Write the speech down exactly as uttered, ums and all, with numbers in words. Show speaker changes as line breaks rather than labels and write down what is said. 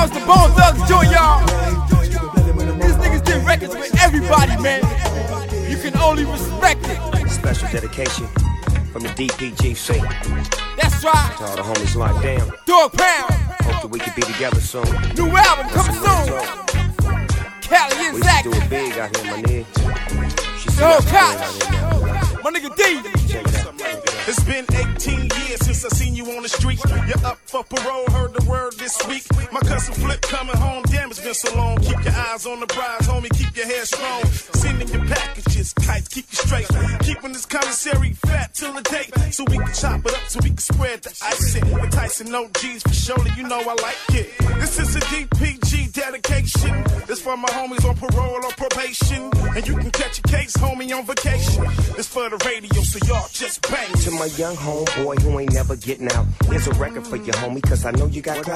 comes to Bone Thugs joint, y'all, these niggas did records with everybody, man. You can only respect it.
Special dedication from the D P G C.
That's right.
To all the homies locked down.
Dog Pound.
Hope that we can be together soon.
New album coming soon. Cali and
We
Zach.
used to do it big out here, my nigga. She
Yo,
see
Koch. My nigga D.
Check it out.
It's been eighteen years since I seen you on the street. You're up for parole, heard the word this week. My cousin Flip coming home, damn it's been so long. Keep your eyes on the prize, homie, keep your hair strong. Sending your packages tight, keep you straight. Keeping this commissary fat till the date, so we can chop it up, so we can spread the ice. Enticing no G's for surely, you know I like it. This is a D P G dedication. This for my homies on parole or probation. And you can catch a case, homie, on vacation. This for the radio, so y'all just bang.
To my young homeboy who ain't never getting out, here's a record for your homie, cause I know you got